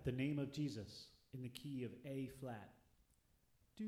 at the name of Jesus in the key of A flat. Do.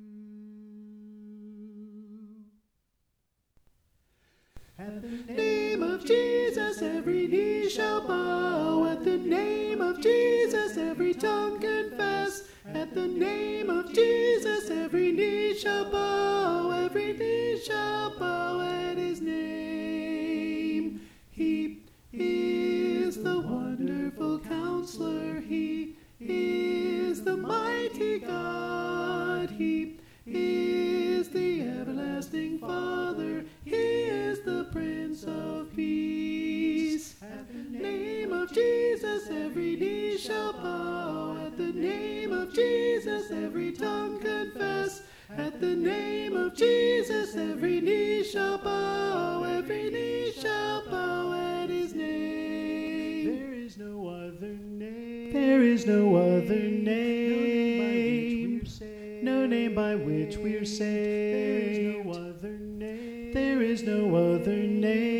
At the name of Jesus, every knee shall bow. At the name of Jesus, every tongue confess. At the name of Jesus, every knee shall bow. Every knee shall bow at his name. He is the wonderful Counselor. He is the mighty God. He is the everlasting Father. He is the Prince of Peace. At the name of Jesus, every knee shall bow. At the name of Jesus, every tongue confess. At the name of Jesus, every knee shall bow. Every knee shall bow at his name. There is no other name. There is no other name. No name by which we're saved. There is no other name. There is no other name.